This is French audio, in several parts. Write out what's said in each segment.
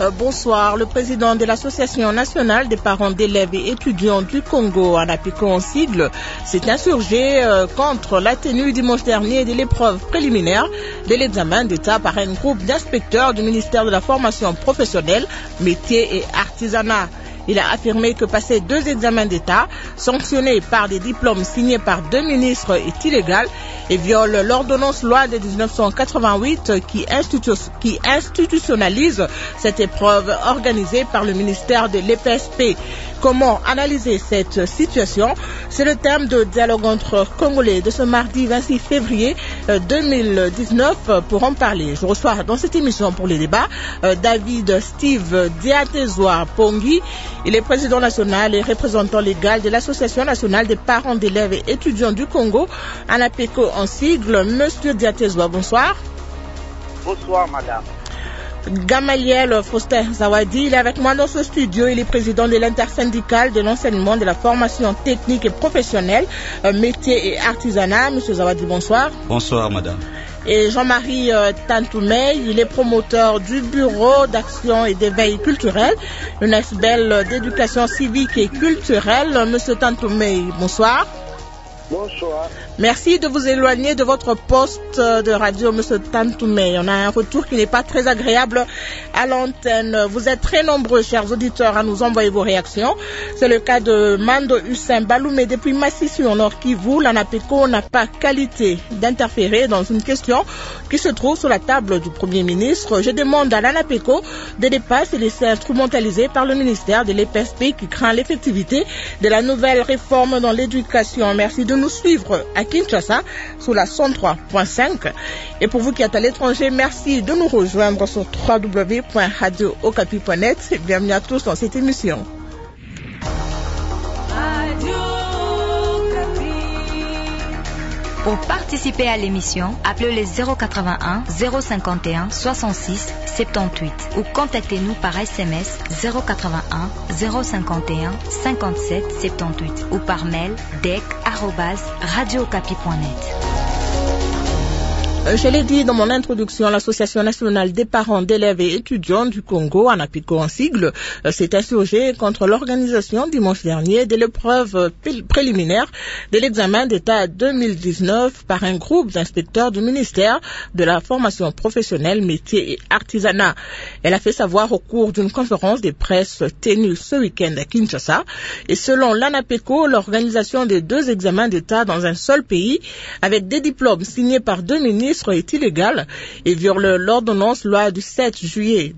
Bonsoir. Le président de l'Association nationale des parents d'élèves et étudiants du Congo, ANAPECO en sigle, s'est insurgé contre la tenue dimanche dernier de l'épreuve préliminaire de l'examen d'État par un groupe d'inspecteurs du ministère de la formation professionnelle, métiers et artisanat. Il a affirmé que passer 2 examens d'État, sanctionnés par des diplômes signés par 2 ministres, est illégal et viole l'ordonnance loi de 1988 qui institutionnalise cette épreuve organisée par le ministère de l'EPSP. Comment analyser cette situation? C'est le thème de dialogue entre Congolais de ce mardi 26 février 2019. Pour en parler, je reçois dans cette émission pour les débats David Steve Diatezoa Pongi. Il est président national et représentant légal de l'Association nationale des parents d'élèves et étudiants du Congo, ANAPECO en sigle. Monsieur Diatezoa, bonsoir. Bonsoir, madame. Gamaliel Faustin Zawadi, il est avec moi dans ce studio. Il est président de l'intersyndicale de l'enseignement de la formation technique et professionnelle, métiers et artisanat. Monsieur Zawadi, bonsoir. Bonsoir, madame. Et Jean-Marie Tantoumey, il est promoteur du bureau d'action et d'éveil culturel, le NESBEL d'éducation civique et culturelle. Monsieur Tantoumey, bonsoir. Bonsoir. Merci de vous éloigner de votre poste de radio, monsieur Tantoumey. On a un retour qui n'est pas très agréable à l'antenne. Vous êtes très nombreux, chers auditeurs, à nous envoyer vos réactions. C'est le cas de Mando Hussein Baloumé depuis Massissi en Nord Kivu. L'ANAPECO n'a pas qualité d'interférer dans une question qui se trouve sur la table du Premier ministre. Je demande à l'ANAPECO de ne pas se laisser instrumentaliser par le ministère de l'EPSP qui craint l'effectivité de la nouvelle réforme dans l'éducation. Merci de nous suivre à Kinshasa sur la 103.5. Et pour vous qui êtes à l'étranger, merci de nous rejoindre sur www.radiookapi.net. Bienvenue à tous dans cette émission. Pour participer à l'émission, appelez les 081 051 66 78 ou contactez-nous par SMS 081 051 57 78 ou par mail dec@radiocapi.net. Je l'ai dit dans mon introduction, l'Association nationale des parents d'élèves et étudiants du Congo, ANAPECO en sigle, s'est insurgée contre l'organisation dimanche dernier de l'épreuve préliminaire de l'examen d'État 2019 par un groupe d'inspecteurs du ministère de la formation professionnelle, métiers et artisanat. Elle a fait savoir au cours d'une conférence de presse tenue ce week-end à Kinshasa. Et selon l'ANAPECO, l'organisation des 2 examens d'État dans un seul pays, avec des diplômes signés par 2 ministres, est illégale et viole l'ordonnance loi du 7 juillet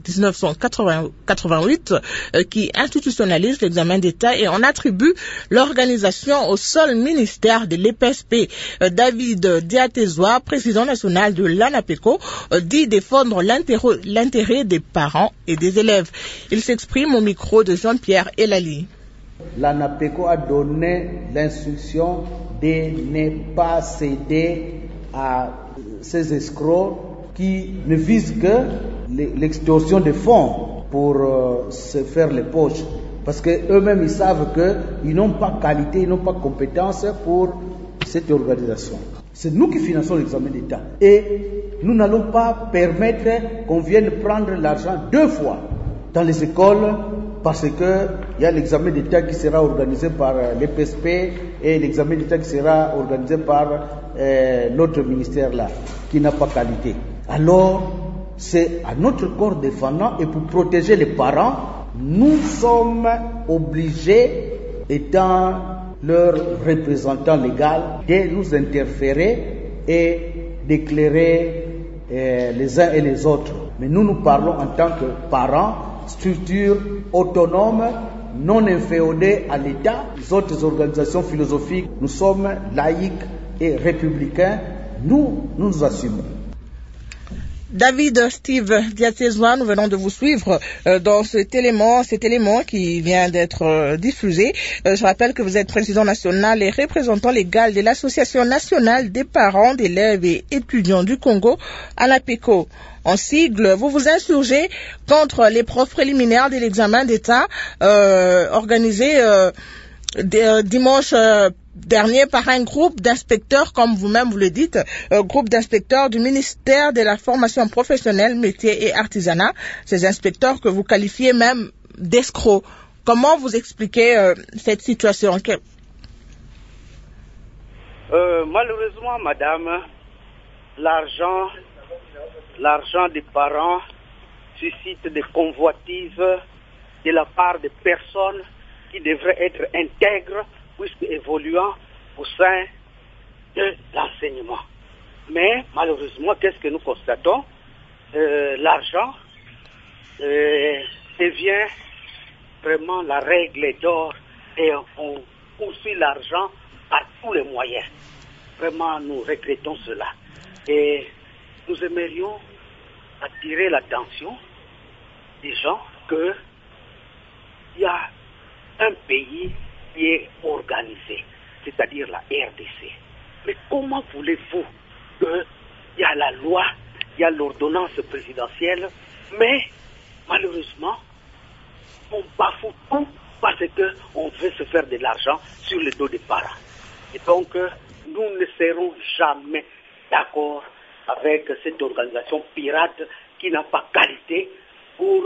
1988 qui institutionnalise l'examen d'État et en attribue l'organisation au seul ministère de l'EPSP. David Diatezoa, président national de l'ANAPECO, dit défendre l'intérêt des parents et des élèves. Il s'exprime au micro de Jean-Pierre Elali. L'ANAPECO a donné l'instruction de ne pas céder à ces escrocs qui ne visent que l'extorsion de fonds pour se faire les poches. Parce qu'eux-mêmes, ils savent qu'ils n'ont pas qualité, ils n'ont pas compétence pour cette organisation. C'est nous qui finançons l'examen d'État. Et nous n'allons pas permettre qu'on vienne prendre l'argent 2 fois dans les écoles parce qu'il y a l'examen d'État qui sera organisé par l'EPSP et l'examen d'État qui sera organisé par l'autre ministère là, qui n'a pas qualité. Alors, c'est à notre corps défendant et pour protéger les parents, nous sommes obligés, étant leur représentant légal, de nous interférer et d'éclairer les uns et les autres. Mais nous parlons en tant que parents, structure autonome, non inféodée à l'État. Les autres organisations philosophiques, nous sommes laïcs et républicains, nous assumons. David Steve Diatezoa, nous venons de vous suivre dans cet élément qui vient d'être diffusé. Je rappelle que vous êtes président national et représentant légal de l'Association nationale des parents d'élèves et étudiants du Congo, ANAPECO. En sigle, vous vous insurgez contre l'épreuve préliminaire de l'examen d'État organisé dimanche dernier par un groupe d'inspecteurs, comme vous-même vous le dites, groupe d'inspecteurs du ministère de la formation professionnelle, métiers et artisanat. Ces inspecteurs que vous qualifiez même d'escrocs. Comment vous expliquez cette situation? Malheureusement, madame, l'argent des parents suscite des convoitises de la part de personnes qui devraient être intègres puisque évoluant au sein de l'enseignement. Mais malheureusement, qu'est-ce que nous constatons? L'argent devient vraiment la règle d'or et on poursuit l'argent par tous les moyens. Vraiment, nous regrettons cela. Et nous aimerions attirer l'attention des gens qu'il y a un pays qui est organisé, c'est-à-dire la RDC. Mais comment voulez-vous qu'il y a la loi, il y a l'ordonnance présidentielle, mais malheureusement, on bafoue tout parce qu'on veut se faire de l'argent sur le dos des parents. Et donc, nous ne serons jamais d'accord avec cette organisation pirate qui n'a pas qualité pour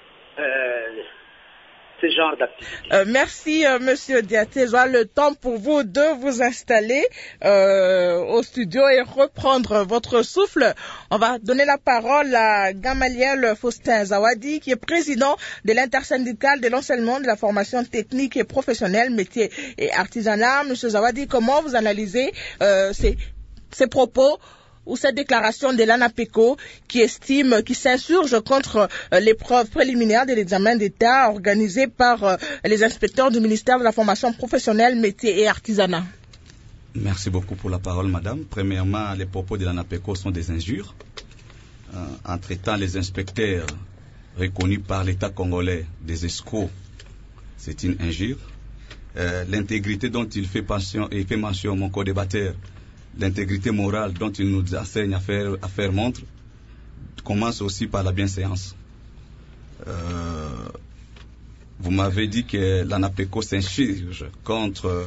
ce genre d'activité. Merci, Monsieur Diaté. J'ai le temps pour vous de vous installer au studio et reprendre votre souffle. On va donner la parole à Gamaliel Faustin Zawadi, qui est président de l'intersyndicale de l'enseignement de la formation technique et professionnelle, métiers et artisanat. Monsieur Zawadi, comment vous analysez ces propos ou cette déclaration de l'ANAPECO qui s'insurge contre l'épreuve préliminaire de l'examen d'État organisée par les inspecteurs du ministère de la formation professionnelle, métiers et artisanat? Merci beaucoup pour la parole, madame. Premièrement, les propos de l'ANAPECO sont des injures. En traitant les inspecteurs reconnus par l'État congolais des escrocs, c'est une injure. L'intégrité dont il fait mention, mon co-débatteur, l'intégrité morale dont il nous enseigne à faire montre, commence aussi par la bienséance. Vous m'avez dit que l'ANAPECO s'insurge contre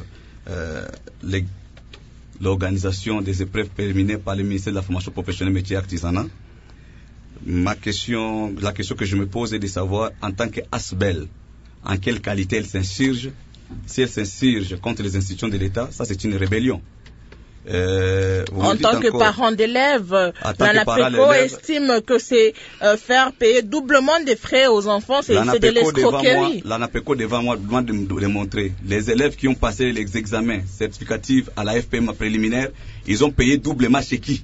l'organisation des épreuves préliminaires par le ministère de la formation professionnelle, métiers et artisanat. La question que je me pose est de savoir, en tant qu'ASBEL, en quelle qualité elle s'insurge. Si elle s'insurge contre les institutions de l'État, ça c'est une rébellion. En tant que parent d'élèves, l'ANAPECO estime que c'est faire payer doublement des frais aux enfants, c'est de l'escroquerie. L'ANAPECO devant moi doit de démontrer. Les élèves qui ont passé les examens certificatifs à la FPM préliminaire, ils ont payé doublement chez qui?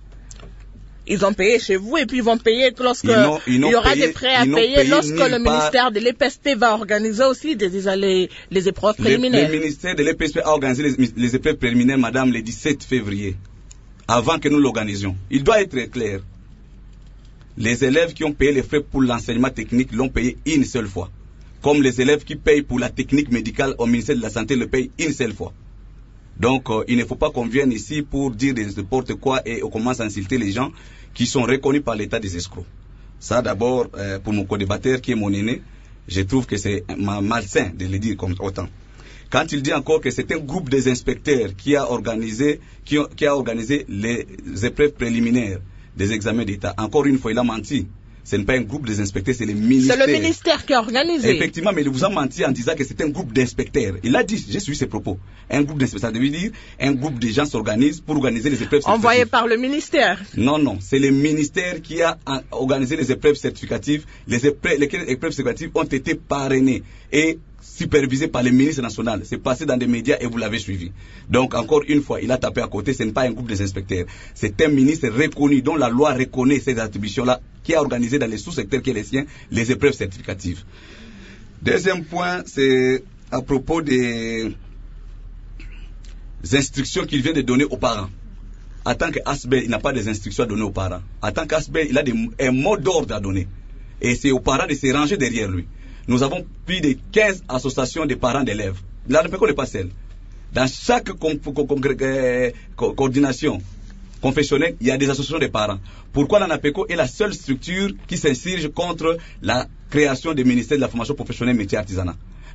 Ils ont payé chez vous et puis ils vont payer lorsque il y aura des frais à payer lorsque le ministère de l'EPSP va organiser aussi les épreuves préliminaires. Le ministère de l'EPSP a organisé les épreuves préliminaires, madame, le 17 février, avant que nous l'organisions. Il doit être clair. Les élèves qui ont payé les frais pour l'enseignement technique l'ont payé une seule fois. Comme les élèves qui payent pour la technique médicale au ministère de la Santé le payent une seule fois. Donc, il ne faut pas qu'on vienne ici pour dire n'importe quoi et on commence à insulter les gens qui sont reconnus par l'État des escrocs. Ça, d'abord, pour mon co-débatteur qui est mon aîné, je trouve que c'est malsain de le dire comme autant. Quand il dit encore que c'est un groupe des inspecteurs qui a organisé les épreuves préliminaires des examens d'État, encore une fois, il a menti. Ce n'est pas un groupe des inspecteurs, c'est le ministère. C'est le ministère qui a organisé. Effectivement, mais il vous a menti en disant que c'est un groupe d'inspecteurs. Il a dit, j'ai suivi ses propos. Un groupe d'inspecteurs, ça veut dire un groupe de gens s'organisent pour organiser les épreuves certificatives. Envoyé par le ministère. Non, c'est le ministère qui a organisé les épreuves certificatives. Les épreuves certificatives ont été parrainées et supervisé par le ministre national. C'est passé dans des médias et vous l'avez suivi. Donc, encore une fois, il a tapé à côté. Ce n'est pas un groupe des inspecteurs. C'est un ministre reconnu, dont la loi reconnaît ces attributions-là, qui a organisé dans les sous-secteurs qui est les siens, les épreuves certificatives. Deuxième point, c'est à propos des instructions qu'il vient de donner aux parents. En tant qu'ASBEL, il n'a pas des instructions à donner aux parents. En tant qu'ASBEL, il a un mot d'ordre à donner. Et c'est aux parents de se ranger derrière lui. Nous avons plus de 15 associations de parents d'élèves. L'ANAPECO n'est pas seule. Dans chaque coordination confessionnelle, il y a des associations de parents. Pourquoi l'ANAPECO est la seule structure qui s'insurge contre la création du ministère de la formation professionnelle, métiers et artisanat?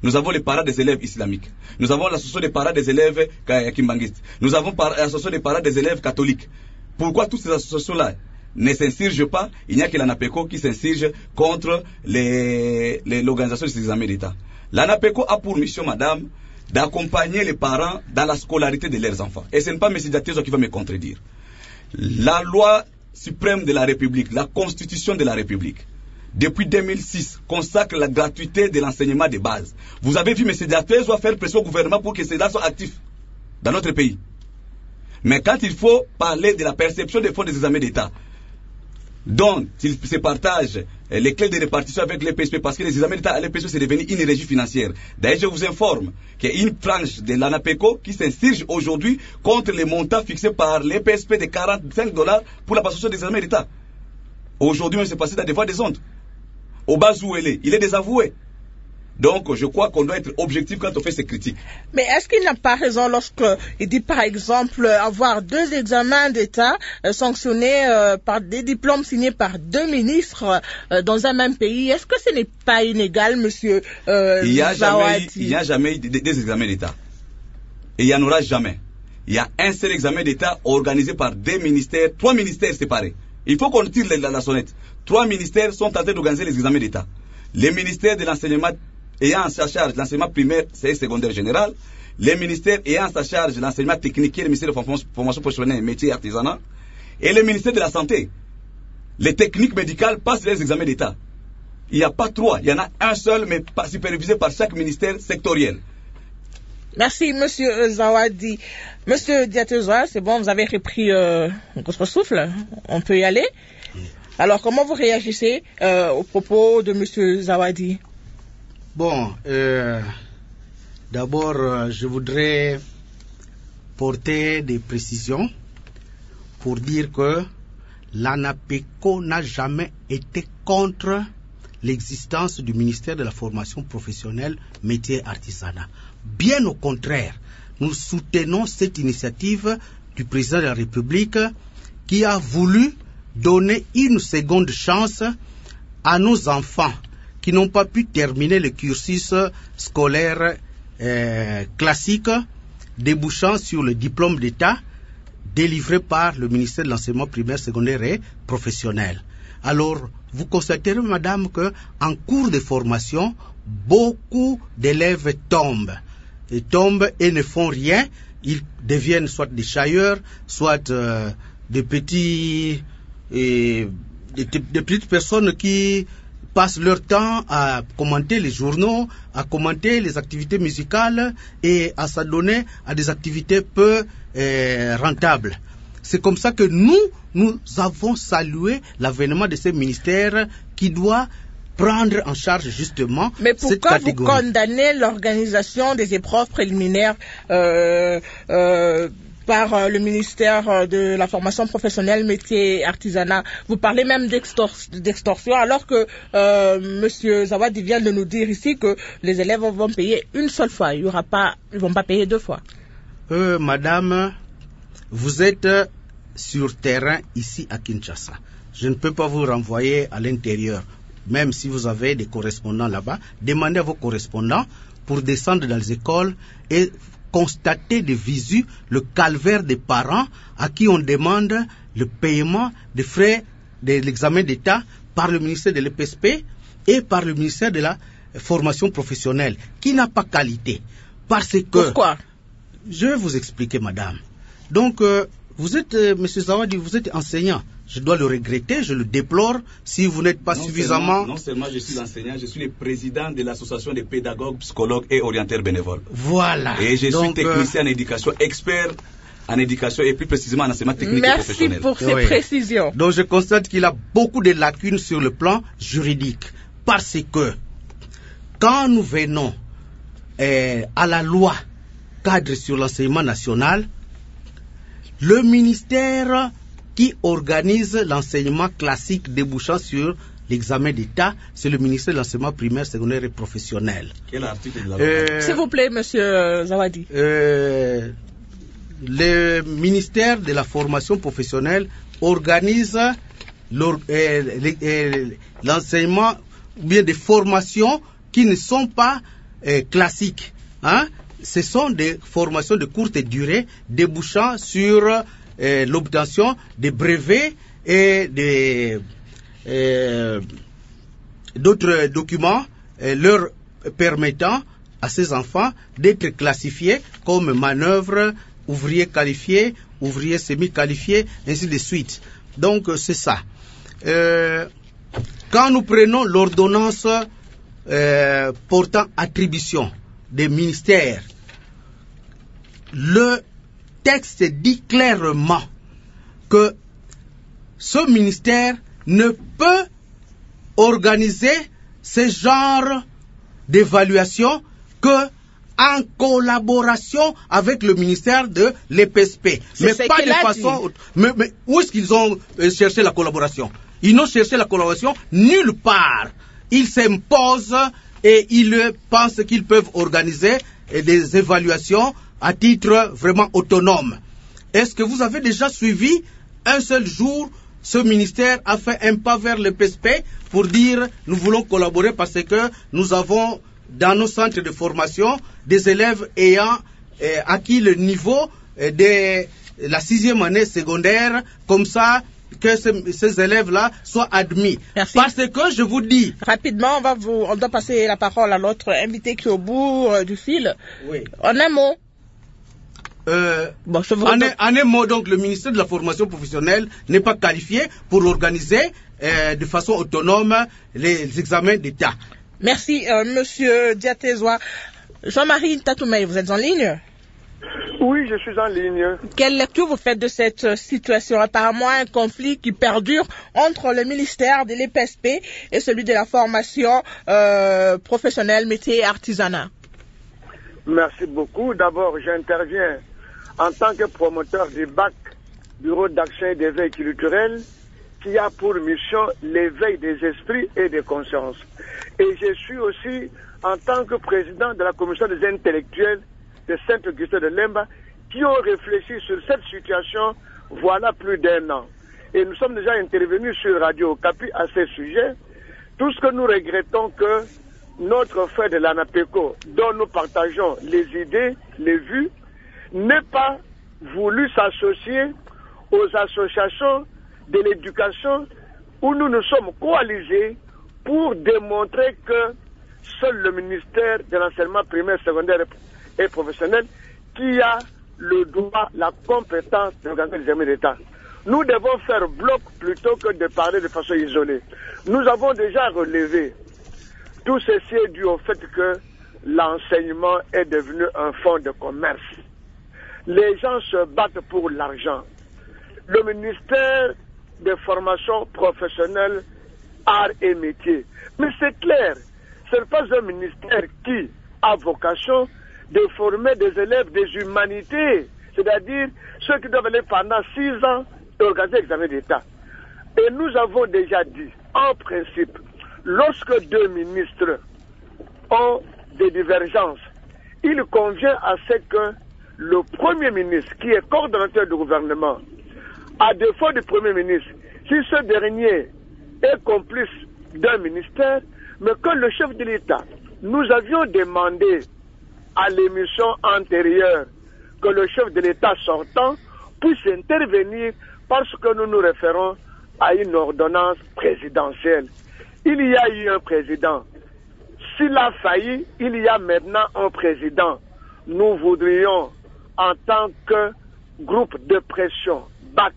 Nous avons les parents des élèves islamiques. Nous avons l'association des parents des élèves kimbanguistes. Nous avons l'association des parents des élèves catholiques. Pourquoi toutes ces associations-là ne s'insurgent pas? Il n'y a que l'ANAPECO qui s'insurge contre l'organisation des examens d'État. L'ANAPECO a pour mission, madame, d'accompagner les parents dans la scolarité de leurs enfants. Et ce n'est pas M. Diatezo qui va me contredire. La loi suprême de la République, la Constitution de la République, depuis 2006, consacre la gratuité de l'enseignement de base. Vous avez vu M. Diatezo faire pression au gouvernement pour que ceux-là soient actifs dans notre pays. Mais quand il faut parler de la perception des fonds des examens d'État, dont ils se partagent les clés de répartition avec les PSP, parce que les examens d'État à l'EPSP c'est devenu une régie financière. D'ailleurs, je vous informe qu'il y a une tranche de l'ANAPECO qui s'insurge aujourd'hui contre les montants fixés par les PSP de $45 pour la passation des examens d'État. Aujourd'hui, on s'est passé dans des voies des ondes. Au bas où il est désavoué. Donc, je crois qu'on doit être objectif quand on fait ces critiques. Mais est-ce qu'il n'a pas raison lorsqu'il dit, par exemple, avoir 2 examens d'État sanctionnés par des diplômes signés par 2 ministres dans un même pays? Est-ce que ce n'est pas inégal, monsieur Il n'y a jamais eu des examens d'État. Et il n'y en aura jamais. Il y a un seul examen d'État organisé par 3 ministères séparés. Il faut qu'on tire la sonnette. 3 ministères sont en train d'organiser les examens d'État. Les ministères de l'enseignement ayant en sa charge l'enseignement primaire et secondaire général, les ministères ayant en sa charge l'enseignement technique, le ministère de la formation professionnelle, métiers et artisanat, et le ministère de la santé. Les techniques médicales passent les examens d'État. Il n'y a pas 3, il y en a un seul, mais supervisé par chaque ministère sectoriel. Merci, monsieur Zawadi. Monsieur Diatezo, c'est bon, vous avez repris votre souffle. On peut y aller. Alors, comment vous réagissez aux propos de monsieur Zawadi? Bon, d'abord, je voudrais porter des précisions pour dire que l'ANAPECO n'a jamais été contre l'existence du ministère de la formation professionnelle, métiers et artisanat. Bien au contraire, nous soutenons cette initiative du président de la République qui a voulu donner une seconde chance à nos enfants qui n'ont pas pu terminer le cursus scolaire classique, débouchant sur le diplôme d'État délivré par le ministère de l'enseignement primaire, secondaire et professionnel. Alors, vous constaterez, madame, que en cours de formation, beaucoup d'élèves tombent et ne font rien. Ils deviennent soit des chailleurs, soit des petites personnes qui passent leur temps à commenter les journaux, à commenter les activités musicales et à s'adonner à des activités peu rentables. C'est comme ça que nous avons salué l'avènement de ce ministère qui doit prendre en charge justement cette catégorie. Mais pourquoi vous condamnez l'organisation des épreuves préliminaires par le ministère de la formation professionnelle, métiers et artisanat? Vous parlez même d'extorsion, alors que monsieur Zawadi vient de nous dire ici que les élèves vont payer une seule fois. Ils vont pas payer 2 fois. Madame, vous êtes sur terrain ici à Kinshasa. Je ne peux pas vous renvoyer à l'intérieur. Même si vous avez des correspondants là-bas, demandez à vos correspondants pour descendre dans les écoles et constater de visu le calvaire des parents à qui on demande le paiement des frais de l'examen d'État par le ministère de l'EPSP et par le ministère de la formation professionnelle, qui n'a pas qualité. Parce que... Pourquoi? Je vais vous expliquer, madame. Donc, vous êtes, monsieur Zawadi, vous êtes enseignant. Je dois le regretter, je le déplore si vous n'êtes pas suffisamment... Non seulement je suis enseignant, je suis le président de l'association des pédagogues, psychologues et orienteurs bénévoles. Voilà. Et je suis technicien en éducation, expert en éducation et plus précisément en enseignement technique et professionnel. Merci pour ces précisions. Donc je constate qu'il a beaucoup de lacunes sur le plan juridique. Parce que quand nous venons à la loi cadre sur l'enseignement national, le ministère qui organise l'enseignement classique débouchant sur l'examen d'État, c'est le ministère de l'enseignement primaire, secondaire et professionnel. Quel article de la loi? S'il vous plaît, monsieur Zawadi. Le ministère de la formation professionnelle organise l'enseignement ou bien des formations qui ne sont pas classiques. Hein? Ce sont des formations de courte durée débouchant sur l'obtention des brevets et d'autres documents leur permettant à ces enfants d'être classifiés comme manœuvres, ouvriers qualifiés, ouvriers semi-qualifiés, ainsi de suite. Donc c'est ça. Quand nous prenons l'ordonnance portant attribution des ministères, le texte dit clairement que ce ministère ne peut organiser ce genre d'évaluation que en collaboration avec le ministère de l'EPSP. Mais pas de façon... Mais où est-ce qu'ils ont cherché la collaboration? Ils n'ont cherché la collaboration nulle part. Ils s'imposent et ils pensent qu'ils peuvent organiser des évaluations à titre vraiment autonome. Est-ce que vous avez déjà suivi un seul jour ce ministère a fait un pas vers le PSP pour dire nous voulons collaborer parce que nous avons dans nos centres de formation des élèves ayant acquis le niveau de la 6e année secondaire, comme ça que ces élèves-là soient admis. Merci. Parce que je vous dis... Rapidement, on doit passer la parole à notre invité qui est au bout du fil. Oui. En un mot. En un mot, donc, le ministère de la formation professionnelle n'est pas qualifié pour organiser de façon autonome les examens d'État. Merci, Monsieur Diatézois. Jean-Marie Tatoumey, vous êtes en ligne? Oui, je suis en ligne. Quelle lecture vous faites de cette situation? Apparemment, un conflit qui perdure entre le ministère de l'EPSP et celui de la formation professionnelle, métier et artisanat. Merci beaucoup. D'abord, j'interviens en tant que promoteur du BAC, Bureau d'action et d'éveil culturel, qui a pour mission l'éveil des esprits et des consciences. Et je suis aussi en tant que président de la commission des intellectuels de Saint-Augustin de Lemba, qui ont réfléchi sur cette situation voilà plus d'1 an. Et nous sommes déjà intervenus sur Radio Okapi à ce sujet. Tout ce que nous regrettons que notre frère de l'ANAPECO, dont nous partageons les idées, les vues, n'ait pas voulu s'associer aux associations de l'éducation où nous nous sommes coalisés pour démontrer que seul le ministère de l'enseignement primaire, secondaire et professionnel qui a le droit, la compétence d'organiser les examens d'État. Nous devons faire bloc plutôt que de parler de façon isolée. Nous avons déjà relevé. Tout ceci est dû au fait que l'enseignement est devenu un fonds de commerce. Les gens se battent pour l'argent. Le ministère de formation professionnelle, arts et métiers. Mais c'est clair, ce n'est pas un ministère qui a vocation de former des élèves des humanités, c'est-à-dire ceux qui doivent aller pendant 6 ans et organiser l'examen d'État. Et nous avons déjà dit, en principe, lorsque 2 ministres ont des divergences, il convient à ce que le Premier ministre, qui est coordonnateur du gouvernement, à défaut du Premier ministre, si ce dernier est complice d'un ministère, mais que le chef de l'État, nous avions demandé à l'émission antérieure que le chef de l'État sortant puisse intervenir parce que nous nous référons à une ordonnance présidentielle. Il y a eu un président. S'il a failli, il y a maintenant un président. Nous voudrions, en tant que groupe de pression, BAC,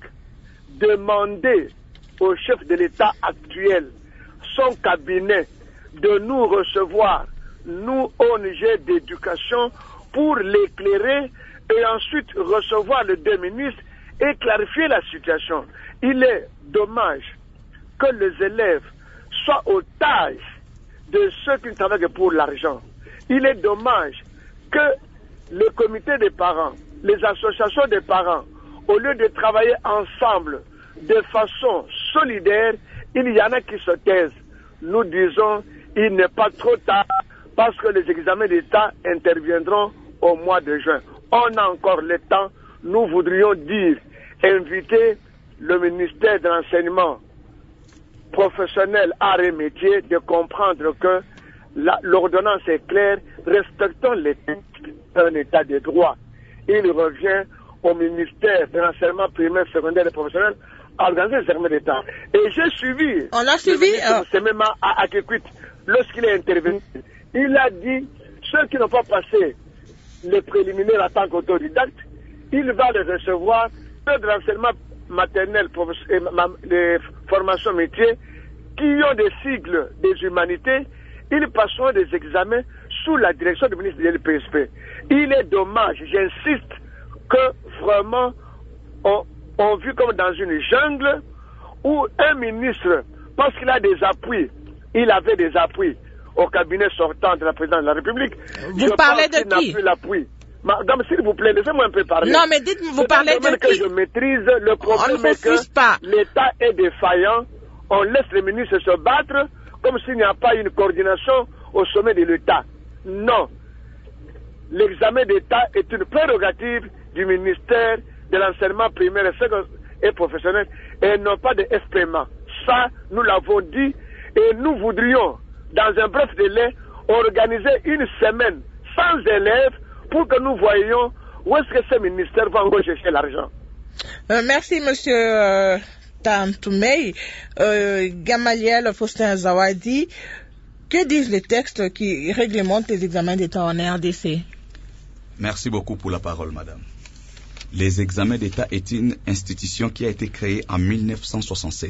demander au chef de l'État actuel, son cabinet, de nous recevoir, nous, ONG d'éducation, pour l'éclairer et ensuite recevoir le 2 ministres et clarifier la situation. Il est dommage que les élèves soient otages de ceux qui ne travaillent que pour l'argent. Il est dommage que le comité des parents, les associations des parents, au lieu de travailler ensemble de façon solidaire, il y en a qui se taisent. Nous disons, il n'est pas trop tard parce que les examens d'État interviendront au mois de juin. On a encore le temps. Nous voudrions dire, inviter le ministère de l'enseignement professionnel, arts et métiers, de comprendre que l'ordonnance est claire, respectons les textes d'un état de droit. Il revient au ministère de l'enseignement primaire, secondaire et professionnel à organiser les examens d'État. Et j'ai suivi. On a suivi. C'est même à Kékuit, lorsqu'il est intervenu. Il a dit, ceux qui n'ont pas passé les préliminaires en tant qu'autodidacte, il va les recevoir, ceux de l'enseignement maternel, les formations métiers, qui ont des sigles des humanités, ils passeront des examens sous la direction du ministre de l'PSP. Il est dommage, j'insiste, que vraiment on vit comme dans une jungle où un ministre, parce qu'il a des appuis, il avait des appuis au cabinet sortant de la présidence de la République. Vous parlez de qui? N'a plus l'appui. Madame, s'il vous plaît, laissez-moi un peu parler. Non, mais dites-moi, vous parlez de que qui? je maîtrise, le problème est que l'État est défaillant. On laisse les ministres se battre comme s'il n'y a pas une coordination au sommet de l'État. Non. L'examen d'État est une prérogative du ministère de l'enseignement primaire et professionnel et non pas de FPMA. Ça, nous l'avons dit et nous voudrions, dans un bref délai, organiser une semaine sans élèves pour que nous voyions où est-ce que ce ministère va encore chercher l'argent. Merci, monsieur Tantoumei. Gamaliel Faustin Zawadi, que disent les textes qui réglementent les examens d'État en RDC? Merci beaucoup pour la parole, madame. Les examens d'État est une institution qui a été créée en 1967.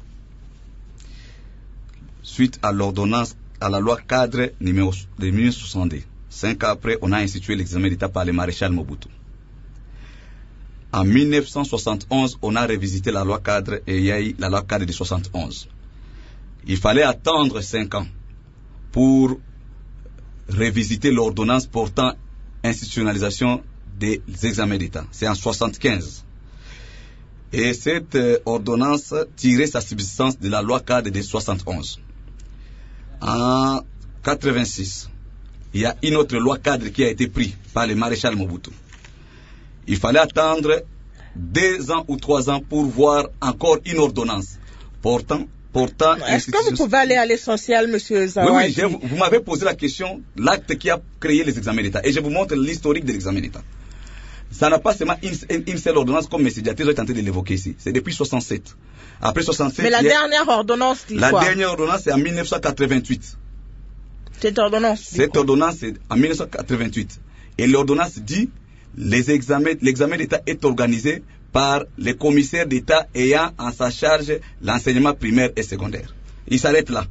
Suite à l'ordonnance, à la loi cadre numéro de 1962. 5 ans après, on a institué l'examen d'État par le maréchal Mobutu. En 1971, on a revisité la loi cadre et il y a eu la loi cadre de 71. Il fallait attendre 5 ans pour revisiter l'ordonnance portant institutionnalisation des examens d'État. C'est en 1975. Et cette ordonnance tirait sa subsistance de la loi cadre de 71. En 1986, il y a une autre loi cadre qui a été prise par le maréchal Mobutu. Il fallait attendre 2 ans ou 3 ans pour voir encore une ordonnance portant. Est-ce que vous pouvez aller à l'essentiel, monsieur Zawadi? Oui, vous m'avez posé la question, l'acte qui a créé les examens d'État. Et je vous montre l'historique de l'examen d'État. Ça n'a pas seulement une seule ordonnance comme M. Diaté a tenté de l'évoquer ici. C'est depuis 67. Après 67. Mais la dernière ordonnance dit quoi? La dernière ordonnance, c'est en 1988. Cette ordonnance c'est en 1988. Et l'ordonnance dit l'examen d'État est organisé par les commissaires d'État ayant en sa charge l'enseignement primaire et secondaire. Il s'arrête là.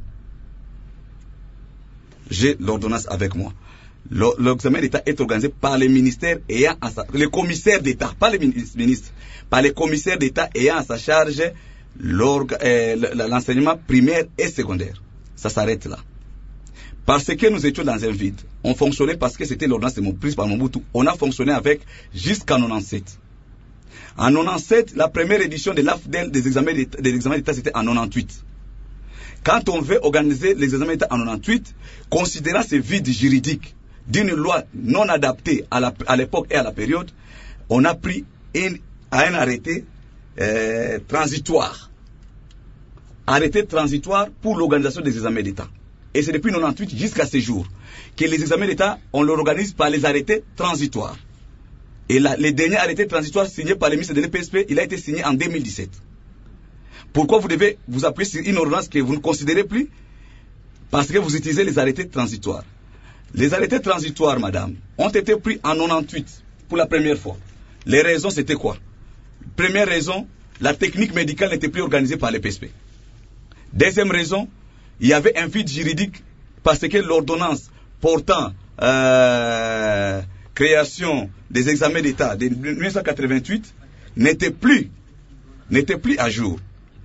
J'ai l'ordonnance avec moi. L'examen d'État est organisé par les ministères ayant les commissaires d'État, pas les ministres, par les commissaires d'État ayant en sa charge l'enseignement primaire et secondaire. Ça s'arrête là. Parce que nous étions dans un vide. On fonctionnait parce que c'était l'ordonnance prise par Mobutu. On a fonctionné avec jusqu'en 97. En 97, la première édition de l'AFDEL des examens d'État, c'était en 98. Quand on veut organiser les examens d'État en 98, considérant ce vide juridique d'une loi non adaptée à l'époque et à la période, on a pris un arrêté transitoire. Arrêté transitoire pour l'organisation des examens d'État. Et c'est depuis 98 jusqu'à ce jour que les examens d'État, on l'organise par les arrêtés transitoires. Et les derniers arrêtés transitoires signés par le ministre de l'EPSP, il a été signé en 2017. Pourquoi vous devez vous appuyer sur une ordonnance que vous ne considérez plus? Parce que vous utilisez les arrêtés transitoires. Les arrêtés transitoires, madame, ont été pris en 98 pour la première fois. Les raisons, c'était quoi? Première raison, la technique médicale n'était plus organisée par l'EPSP. Deuxième raison, il y avait un vide juridique parce que l'ordonnance portant création des examens d'État de 1988 n'était plus à jour.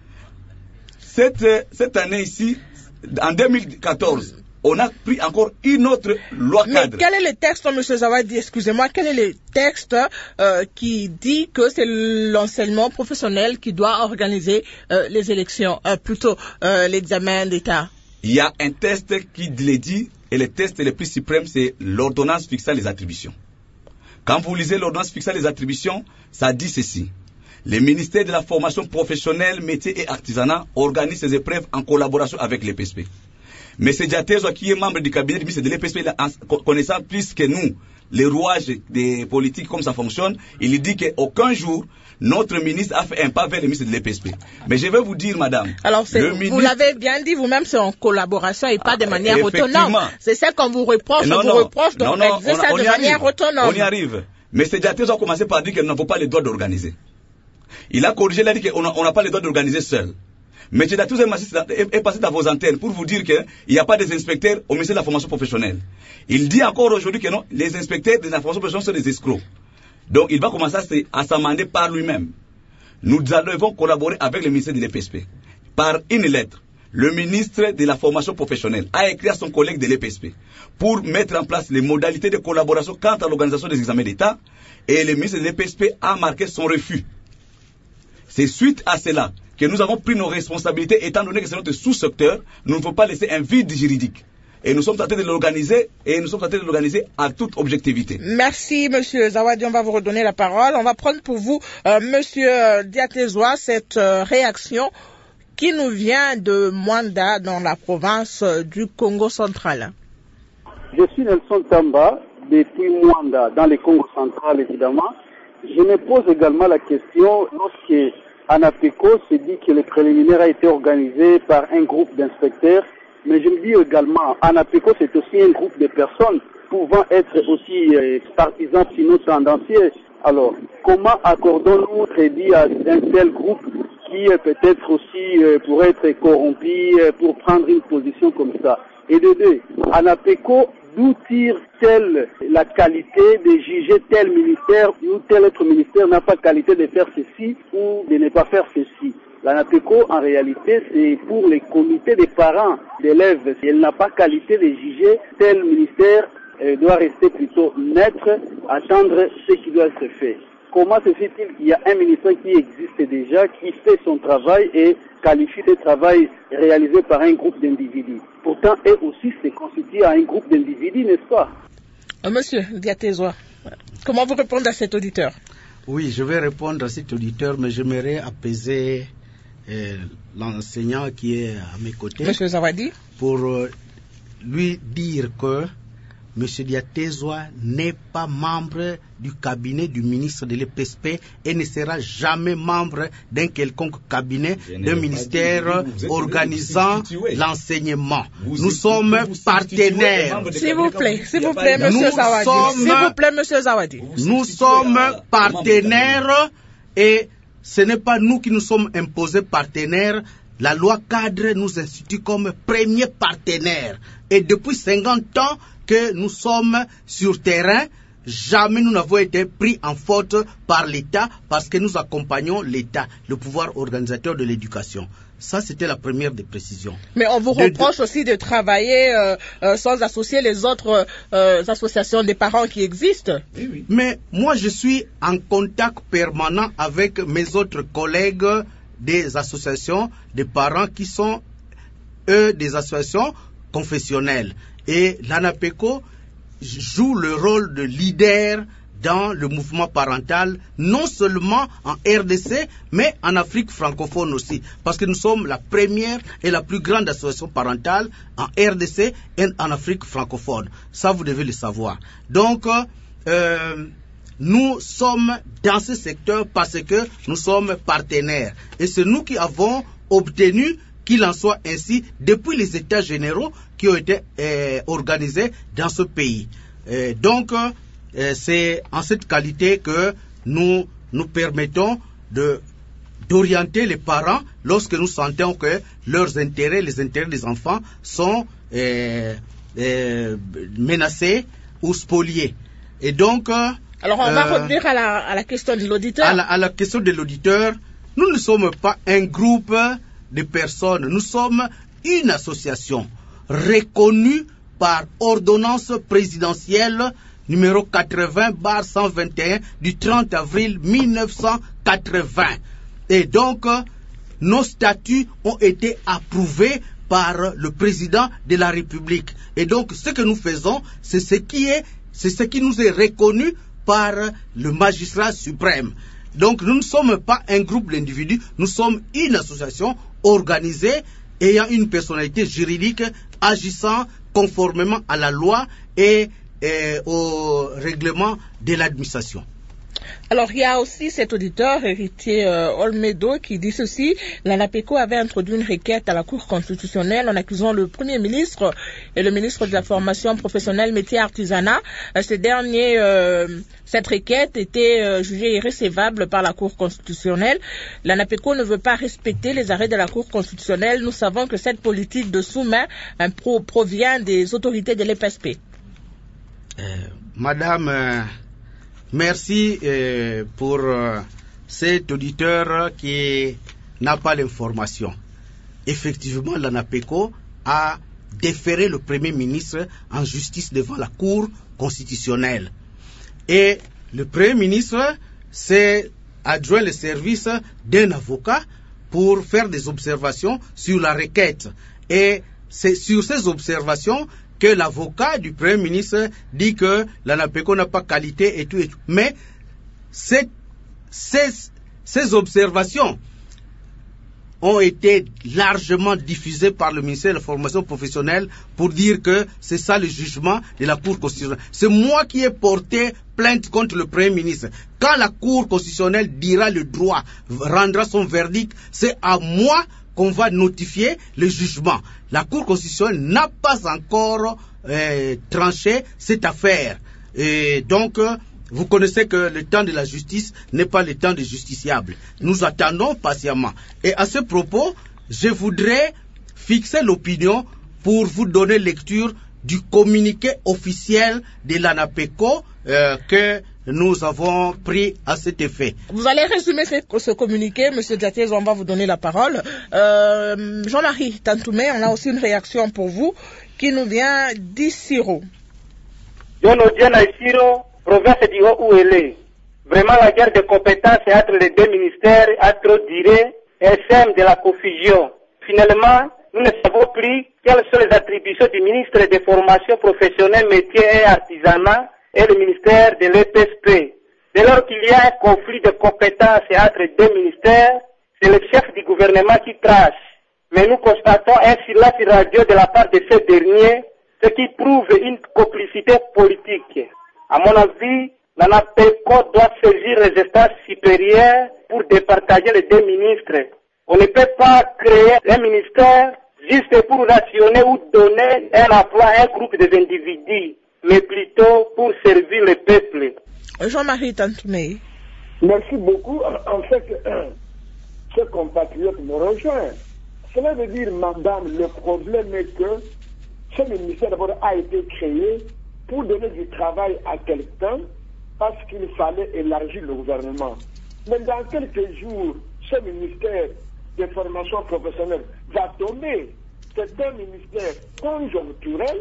Cette année ici, en 2014, on a pris encore une autre loi cadre. Mais quel est le texte, M. Zawadi, excusez-moi, quel est le texte qui dit que c'est l'enseignement professionnel qui doit organiser les élections, plutôt l'examen d'État? Il y a un texte qui le dit, et le texte le plus suprême, c'est l'ordonnance fixant les attributions. Quand vous lisez l'ordonnance fixant les attributions, ça dit ceci. Le ministère de la formation professionnelle, métiers et artisanat organise ces épreuves en collaboration avec les PSP. Mais c'est Diatezo qui est membre du cabinet du ministre de l'EPSP, connaissant plus que nous les rouages des politiques, comme ça fonctionne, il dit qu'aucun jour, notre ministre a fait un pas vers le ministre de l'EPSP. Mais je vais vous dire, madame. Alors, vous l'avez bien dit vous-même, c'est en collaboration et pas de manière autonome. C'est ça qu'on vous reproche. On vous reproche de réaliser ça de manière autonome. On y arrive. Mais c'est Diatezo a commencé par dire qu'il n'avons pas le droit d'organiser. Il a corrigé, il a dit qu'on n'a pas le droit d'organiser seul. Mais Diatezo est passé dans vos antennes pour vous dire qu'il n'y a pas des inspecteurs au ministère de la formation professionnelle. Il dit encore aujourd'hui que non, les inspecteurs de la formation professionnelle sont des escrocs. Donc il va commencer à s'amender par lui-même. Nous devons collaborer avec le ministère de l'EPSP. Par une lettre, le ministre de la formation professionnelle a écrit à son collègue de l'EPSP pour mettre en place les modalités de collaboration quant à l'organisation des examens d'État, et le ministre de l'EPSP a marqué son refus. C'est suite à cela que nous avons pris nos responsabilités, étant donné que c'est notre sous-secteur, nous ne pouvons pas laisser un vide juridique. Et nous sommes tentés de l'organiser, à toute objectivité. Merci, monsieur Zawadi. On va vous redonner la parole. On va prendre pour vous, monsieur Diatezo, cette réaction qui nous vient de Mwanda, dans la province du Congo central. Je suis Nelson Tamba, depuis Mwanda, dans le Congo central, évidemment. Je me pose également la question, lorsque ANAPECO se dit que le préliminaire a été organisé par un groupe d'inspecteurs, mais je me dis également, ANAPECO c'est aussi un groupe de personnes pouvant être aussi partisans sinon tendancieux. Alors, comment accordons-nous crédit à un tel groupe qui peut-être aussi pourrait être corrompu pour prendre une position comme ça? Et de deux, ANAPECO, d'où tire-t-elle la qualité de juger tel ministère ou tel autre ministère n'a pas qualité de faire ceci ou de ne pas faire ceci? L'ANAPECO, en réalité, c'est pour les comités des parents d'élèves. Si elle n'a pas qualité de juger tel ministère, elle doit rester plutôt neutre, attendre ce qui doit se faire. Comment se fait-il qu'il y a un ministère qui existe déjà, qui fait son travail et qualifie le travail réalisé par un groupe d'individus? Pourtant, eux aussi se constituent à un groupe d'individus, n'est-ce pas? Monsieur Diatezo, comment vous répondez à cet auditeur? Oui, je vais répondre à cet auditeur, mais j'aimerais apaiser l'enseignant qui est à mes côtés. Monsieur Zawadi, pour lui dire que M. Diatezo n'est pas membre du cabinet du ministre de l'EPSP et ne sera jamais membre d'un quelconque cabinet d'un ministère organisant l'enseignement. Nous sommes partenaires. S'il vous plaît, monsieur Zawadi. Nous sommes partenaires et ce n'est pas nous qui nous sommes imposés partenaires. La loi cadre nous institue comme premier partenaire. Et depuis 50 ans que nous sommes sur terrain, jamais nous n'avons été pris en faute par l'État parce que nous accompagnons l'État, le pouvoir organisateur de l'éducation. Ça, c'était la première des précisions. Mais on vous reproche aussi de travailler sans associer les autres associations des parents qui existent. Oui. Mais moi, je suis en contact permanent avec mes autres collègues des associations des parents qui sont, eux, des associations confessionnelles. Et l'ANAPECO joue le rôle de leader dans le mouvement parental, non seulement en RDC, mais en Afrique francophone aussi. Parce que nous sommes la première et la plus grande association parentale en RDC et en Afrique francophone. Ça, vous devez le savoir. Donc, nous sommes dans ce secteur parce que nous sommes partenaires. Et c'est nous qui avons obtenu qu'il en soit ainsi depuis les États généraux qui ont été organisés dans ce pays. Donc, c'est en cette qualité que nous nous permettons d'orienter les parents lorsque nous sentons que leurs intérêts, les intérêts des enfants sont menacés ou spoliés. Et donc... Alors, on va revenir à la question de l'auditeur. À la question de l'auditeur, nous ne sommes pas un groupe de personnes, nous sommes une association reconnue par ordonnance présidentielle numéro 80/121 du 30 avril 1980. Et donc, nos statuts ont été approuvés par le président de la République. Et donc, ce que nous faisons, c'est ce qui nous est reconnu par le magistrat suprême. Donc, nous ne sommes pas un groupe d'individus, nous sommes une association organisée ayant une personnalité juridique agissant conformément à la loi et au règlement de l'administration. Alors, il y a aussi cet auditeur, héritier Olmedo, qui dit ceci. L'ANAPECO avait introduit une requête à la Cour constitutionnelle en accusant le Premier ministre et le ministre de la Formation professionnelle, métier artisanat. Cette requête était jugée irrécevable par la Cour constitutionnelle. L'ANAPECO ne veut pas respecter les arrêts de la Cour constitutionnelle. Nous savons que cette politique de sous-main provient des autorités de l'EPSP. Madame... Merci pour cet auditeur qui n'a pas l'information. Effectivement, l'ANAPECO a déféré le Premier ministre en justice devant la Cour constitutionnelle. Et le Premier ministre s'est adjoint le service d'un avocat pour faire des observations sur la requête. Et c'est sur ces observations que l'avocat du Premier ministre dit que l'ANAPECO n'a pas qualité et tout. Mais ces observations ont été largement diffusées par le ministère de la Formation professionnelle pour dire que c'est ça le jugement de la Cour constitutionnelle. C'est moi qui ai porté plainte contre le Premier ministre. Quand la Cour constitutionnelle dira le droit, rendra son verdict, c'est à moi qu'on va notifier le jugement. La Cour constitutionnelle n'a pas encore tranché cette affaire. Et donc, vous connaissez que le temps de la justice n'est pas le temps des justiciables. Nous attendons patiemment. Et à ce propos, je voudrais fixer l'opinion pour vous donner lecture du communiqué officiel de l'ANAPECO que nous avons pris à cet effet. Vous allez résumer ce communiqué, M. Diathèse, on va vous donner la parole. Jean-Marie Tantoumé, on a aussi une réaction pour vous qui nous vient d'Issiro. Province du Haut-Ouélé. Vraiment, la guerre de compétences entre les deux ministères a trop duré et sème de la confusion. Finalement, nous ne savons plus quelles sont les attributions du ministre des Formations professionnelles, métiers et artisanat et le ministère de l'EPSP. Dès lors qu'il y a un conflit de compétences entre deux ministères, c'est le chef du gouvernement qui trace. Mais nous constatons un silence radio de la part de ce dernier, ce qui prouve une complicité politique. À mon avis, l'ANAPECO doit saisir les instances supérieures pour départager les deux ministres. On ne peut pas créer un ministère juste pour rationner ou donner un emploi à un groupe d'individus, mais plutôt pour servir le peuple. Jean-Marie Tantoumé. Merci beaucoup. En fait, ce compatriote me rejoint. Cela veut dire, madame, le problème est que ce ministère d'abord a été créé pour donner du travail à quelqu'un parce qu'il fallait élargir le gouvernement. Mais dans quelques jours, ce ministère de formation professionnelle va tomber. C'est un ministère conjoncturel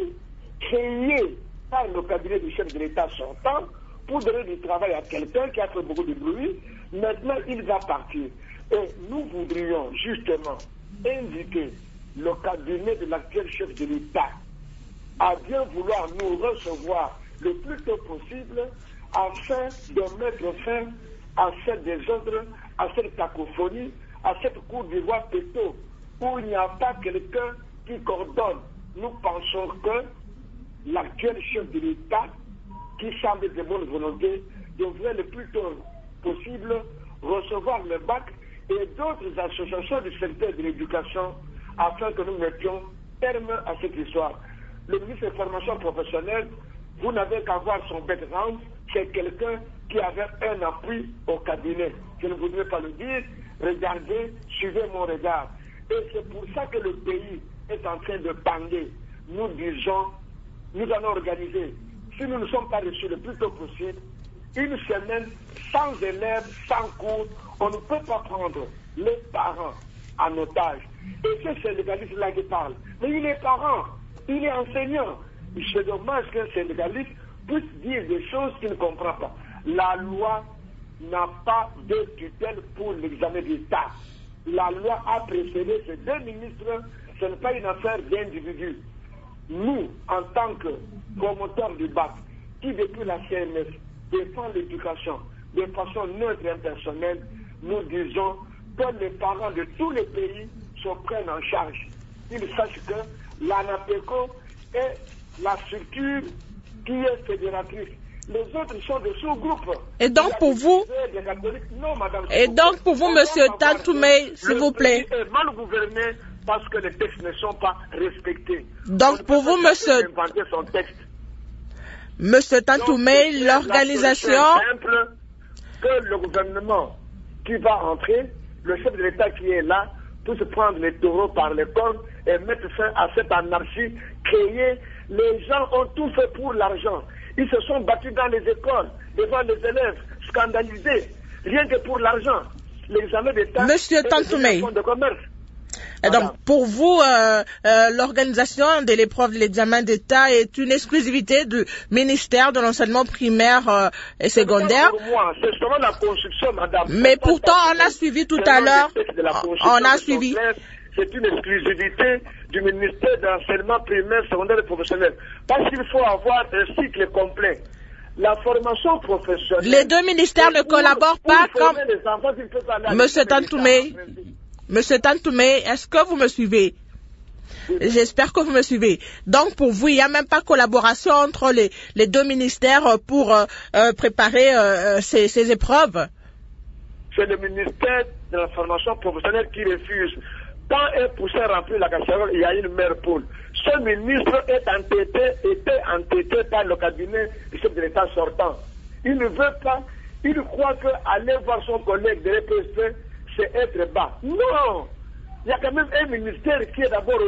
créé par le cabinet du chef de l'État sortant pour donner du travail à quelqu'un qui a fait beaucoup de bruit. Maintenant, il va partir. Et nous voudrions justement inviter le cabinet de l'actuel chef de l'État à bien vouloir nous recevoir le plus tôt possible afin de mettre fin à cette désordre, à cette cacophonie, à cette cour d'ivoire péto où il n'y a pas quelqu'un qui coordonne. Nous pensons que l'actuel chef de l'État, qui semble de bonne volonté, devrait le plus tôt possible recevoir le BAC et d'autres associations du secteur de l'éducation afin que nous mettions terme à cette histoire. Le ministre de la Formation professionnelle, vous n'avez qu'à voir son background, c'est quelqu'un qui avait un appui au cabinet. Je ne voudrais pas le dire, regardez, suivez mon regard. Et c'est pour ça que le pays est en train de bander. Nous disons, nous allons organiser, si nous ne sommes pas reçus le plus tôt possible, une semaine sans élèves, sans cours, on ne peut pas prendre les parents en otage. Et c'est ce syndicaliste-là qui parle. Mais il est parent, il est enseignant. C'est dommage qu'un syndicaliste puisse dire des choses qu'il ne comprend pas. La loi n'a pas de tutelle pour l'examen d'État. La loi a précédé ces deux ministres, ce n'est pas une affaire d'individus. Nous, en tant que promoteurs du BAC, qui depuis la CNS défend l'éducation de façon neutre et impersonnelle, nous disons que les parents de tous les pays se prennent en charge. ils sachent que l'ANAPECO est la structure qui est fédératrice. Les autres sont des sous-groupes. Et donc pour vous, non, madame, et donc pour vous, monsieur Tantoumé, s'il vous plaît. Le pays est mal gouverné parce que les textes ne sont pas respectés. Donc pour vous, monsieur Tantoumé, l'organisation... simple que le gouvernement qui va entrer, le chef de l'État qui est là, pour se prendre les taureaux par les cornes et mettre fin à cette anarchie créée. Les gens ont tout fait pour l'argent. Ils se sont battus dans les écoles, devant les élèves, scandalisés, rien que pour l'argent. L'examen d'État, monsieur Tantoumé. De commerce. Et donc, pour vous, l'organisation de l'épreuve de l'examen d'État est une exclusivité du ministère de l'enseignement primaire et secondaire. Pour moi, c'est seulement la construction, madame. Mais pourtant, on a suivi tout à l'heure. On a suivi. C'est une exclusivité du ministère de l'enseignement primaire, secondaire et professionnel. Parce qu'il faut avoir un cycle complet. La formation professionnelle... Les deux ministères ne collaborent pas comme... Monsieur Tantoumé, est-ce que vous me suivez? J'espère que vous me suivez. Donc, pour vous, il n'y a même pas collaboration entre les deux ministères pour préparer ces épreuves? C'est le ministère de la formation professionnelle qui refuse. Quand un poussin remplit la casserole, il y a une mère poule. Ce ministre était entêté par le cabinet du chef de l'État sortant. Il ne veut pas, il croit qu'aller voir son collègue de l'EPSP, c'est être bas. Non! Il y a quand même un ministère qui est d'abord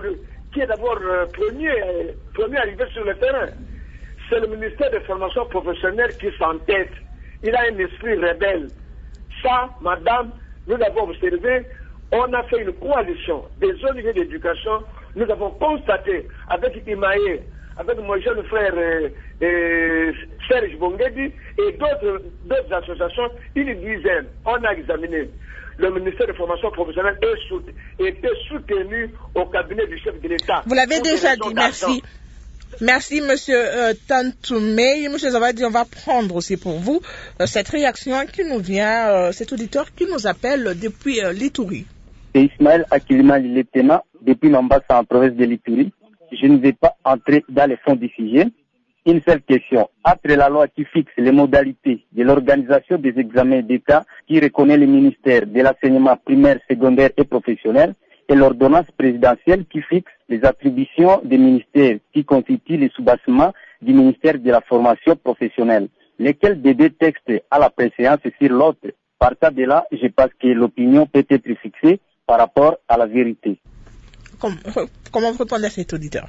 premier arrivé sur le terrain. C'est le ministère de formation professionnelle qui s'entête. Il a un esprit rebelle. Ça, madame, nous l'avons observé. On a fait une coalition des ONG d'éducation. Nous avons constaté avec Imaé, avec mon jeune frère Serge Bongedi et d'autres associations, une dizaine. On a examiné. Le ministère de formation professionnelle était soutenu au cabinet du chef de l'État. Vous l'avez déjà dit, merci. Merci, monsieur Tantoumé. Monsieur Zavadi, on va prendre aussi pour vous cette réaction qui nous vient, cet auditeur qui nous appelle depuis l'Ituri. C'est Ismaël Akilima Liletena, depuis l'ambassade en province de l'Ituri. Je ne vais pas entrer dans les fonds du sujet. Une seule question. Après la loi qui fixe les modalités de l'organisation des examens d'État, qui reconnaît le ministère de l'enseignement primaire, secondaire et professionnel, et l'ordonnance présidentielle qui fixe les attributions des ministères qui constituent les sous-bassements du ministère de la formation professionnelle, lesquels des deux textes à la préséance sur l'autre. Partant de là, je pense que l'opinion peut être fixée par rapport à la vérité. Comment vous répondez à cet auditeur?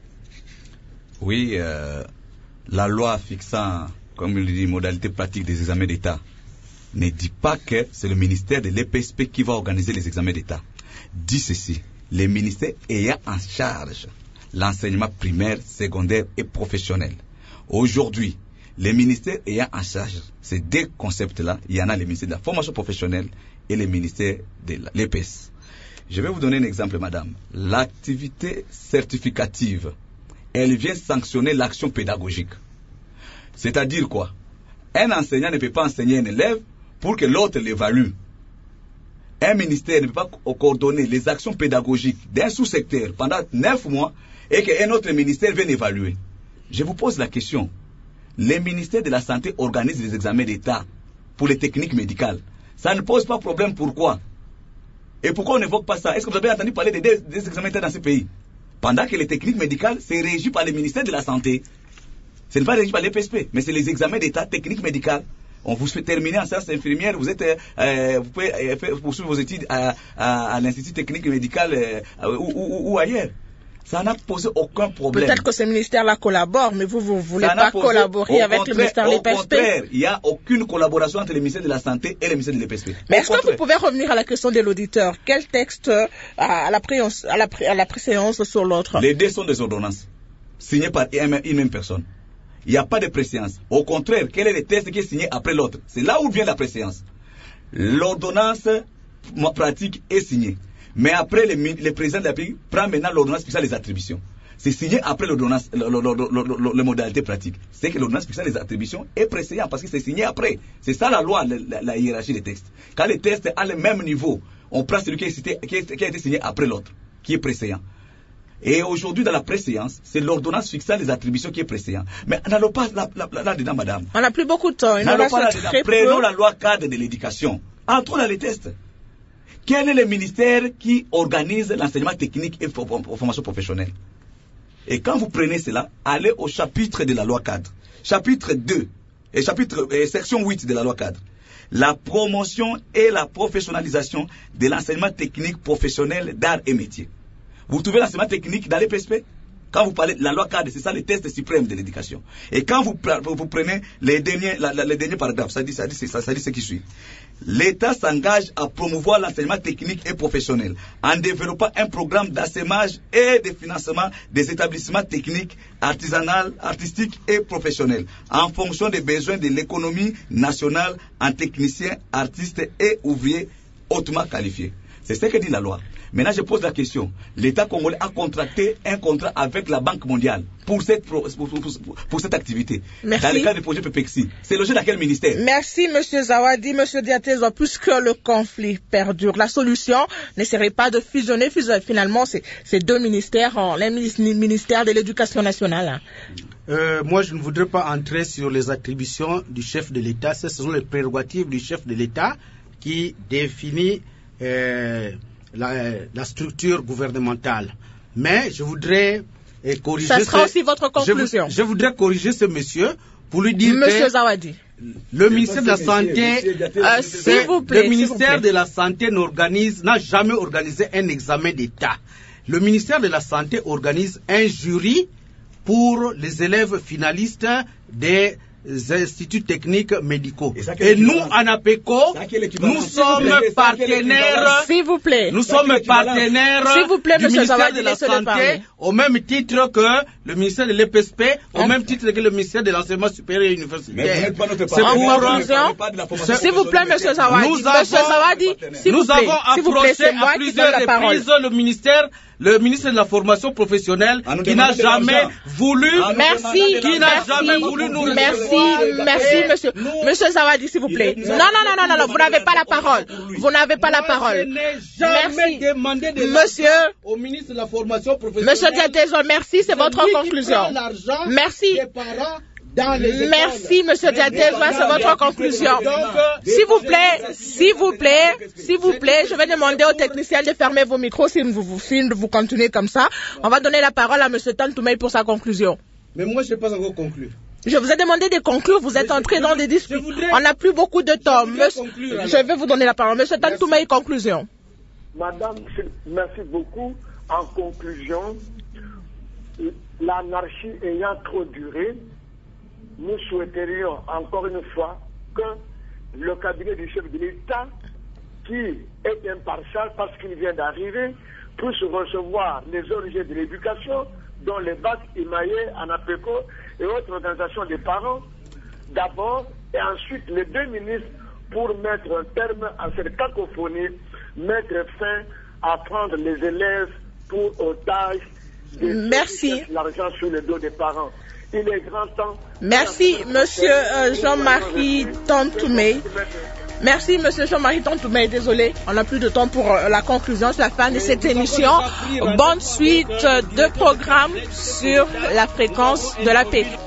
Oui, la loi fixant, comme il dit, modalité pratique des examens d'État ne dit pas que c'est le ministère de l'EPSP qui va organiser les examens d'État. Dit ceci, les ministères ayant en charge l'enseignement primaire, secondaire et professionnel. Aujourd'hui, les ministères ayant en charge ces deux concepts-là, il y en a le ministère de la formation professionnelle et le ministère de l'EPS. Je vais vous donner un exemple, madame. L'activité certificative, elle vient sanctionner l'action pédagogique. C'est-à-dire quoi? Un enseignant ne peut pas enseigner un élève pour que l'autre l'évalue. Un ministère ne peut pas coordonner les actions pédagogiques d'un sous-secteur pendant 9 mois et qu'un autre ministère vienne évaluer. Je vous pose la question. Les ministères de la Santé organisent les examens d'État pour les techniques médicales. Ça ne pose pas problème. Pourquoi? Et pourquoi on n'évoque pas ça? Est-ce que vous avez entendu parler des examens d'État dans ce pays? Pendant que les techniques médicales, c'est régi par le ministère de la Santé. Ce n'est pas régi par l'EPSP, mais c'est les examens d'État techniques médicales. On vous fait terminer en sciences infirmières, vous pouvez poursuivre vos études à l'Institut technique médical ou ailleurs. Ça n'a posé aucun problème. Peut-être que ce ministère-là collabore, mais vous ne voulez pas collaborer avec le ministère de l'EPSP. Au contraire, il n'y a aucune collaboration entre le ministère de la Santé et le ministère de l'EPSP. Mais est-ce que vous pouvez revenir à la question de l'auditeur? Quel texte à la préséance sur l'autre? Les deux sont des ordonnances, signées par une même personne. Il n'y a pas de préséance. Au contraire, quel est le texte qui est signé après l'autre? C'est là où vient la préséance. L'ordonnance pratique est signée. Mais après, le président de la République prend maintenant l'ordonnance fixant les attributions. C'est signé après l'ordonnance, les modalités pratiques. C'est que l'ordonnance fixant les attributions est précédente parce que c'est signé après. C'est ça la loi, la hiérarchie des textes. Quand les textes à le même niveau, on prend celui qui a été signé après l'autre, qui est précédent. Et aujourd'hui, dans la préséance, c'est l'ordonnance fixant les attributions qui est préséant. Mais n'allons pas là-dedans, madame. On n'a plus beaucoup de temps. N'allons pas là-dedans. Prenons la loi cadre de l'éducation. Entrons dans les tests. Quel est le ministère qui organise l'enseignement technique et formation professionnelle? Et quand vous prenez cela, allez au chapitre de la loi cadre. Chapitre 2 et section 8 de la loi cadre. La promotion et la professionnalisation de l'enseignement technique professionnel d'art et métier. Vous trouvez l'enseignement technique dans les PSP? Quand vous parlez de la loi cadre, c'est ça le test suprême de l'éducation. Et quand vous prenez les derniers paragraphes, ça dit ce qui suit. L'État s'engage à promouvoir l'enseignement technique et professionnel en développant un programme d'assemblage et de financement des établissements techniques, artistiques et professionnels en fonction des besoins de l'économie nationale en techniciens, artistes et ouvriers hautement qualifiés. C'est ce que dit la loi. Maintenant, je pose la question. L'État congolais a contracté un contrat avec la Banque mondiale pour cette activité. Merci. Dans le cadre du projet PPXI. C'est logé dans quel ministère? Merci, M. Zawadi, M. Diatezo. Puisque le conflit perdure, la solution ne serait pas de fusionner finalement ces deux ministères en un ministère de l'Éducation nationale. Moi, je ne voudrais pas entrer sur les attributions du chef de l'État. Ce sont les prérogatives du chef de l'État qui définit la structure gouvernementale. Mais je voudrais corriger... Ça sera aussi votre conclusion. Je voudrais corriger ce monsieur pour lui dire Monsieur Zawadi. Le ministère de la Santé... le ministère de la Santé n'a jamais organisé un examen d'État. Le ministère de la Santé organise un jury pour les élèves finalistes des instituts techniques médicaux. Et nous, en APECO, nous sommes partenaires. S'il vous plaît. Nous sommes partenaires du ministère de la Santé au même titre que le ministère de l'EPSP, au même titre que le ministère de l'Enseignement supérieur et universitaire. S'il vous plaît, monsieur Zawadi. Nous avons approché à plusieurs reprises le ministre de la formation professionnelle qui n'a jamais voulu nous Merci, monsieur. Monsieur Zawadi, s'il vous plaît. Non, vous n'avez pas la parole. Vous n'avez pas la parole. Jamais demandé de monsieur au ministre de la formation professionnelle. Monsieur Diatezo, merci, c'est votre conclusion. Merci. Merci, monsieur Diatezo, c'est votre conclusion. S'il vous plaît, je vais demander aux techniciens de fermer vos micros si vous continuez comme ça. On va donner la parole à monsieur Tantoumei pour sa conclusion. Mais moi, je n'ai pas encore conclu. Je vous ai demandé de conclure, vous êtes entré dans des disputes. On n'a plus beaucoup de temps. Je vais vous donner la parole. Monsieur Tantoumei, conclusion. Madame, merci beaucoup. En conclusion, l'anarchie ayant trop duré, nous souhaiterions encore une fois que le cabinet du chef de l'État, qui est impartial parce qu'il vient d'arriver, puisse recevoir les ONG de l'éducation, dont les BAC, IMAE, ANAPECO et autres organisations des parents, d'abord, et ensuite les deux ministres pour mettre un terme à cette cacophonie, mettre fin à prendre les élèves pour otages l'argent sur le dos des parents. Il est grand temps. Merci, monsieur Jean-Marie Tantoumei. Merci, monsieur Jean-Marie Tantoumei. Désolé, on n'a plus de temps pour la conclusion, c'est la fin de cette émission. Bonne suite de programmes sur la fréquence de la paix.